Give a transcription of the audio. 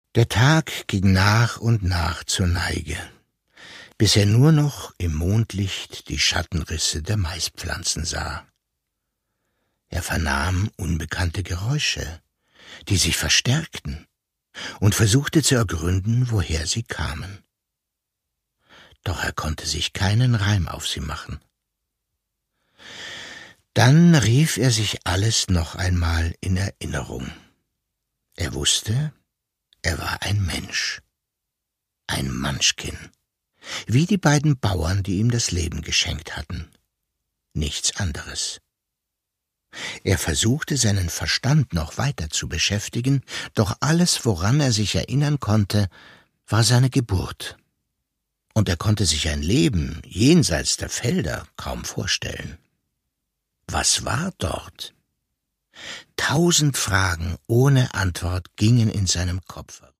Der Tag ging nach und nach zur Neige, bis er nur noch im Mondlicht die Schattenrisse der Maispflanzen sah. Er vernahm unbekannte Geräusche, die sich verstärkten, und versuchte zu ergründen, woher sie kamen. Doch er konnte sich keinen Reim auf sie machen. Dann rief er sich alles noch einmal in Erinnerung. Er wusste, er war ein Mensch, ein Munchkin, wie die beiden Bauern, die ihm das Leben geschenkt hatten. Nichts anderes. Er versuchte, seinen Verstand noch weiter zu beschäftigen, doch alles, woran er sich erinnern konnte, war seine Geburt. Und er konnte sich ein Leben jenseits der Felder kaum vorstellen. Was war dort? 1000 Fragen ohne Antwort gingen in seinem Kopf.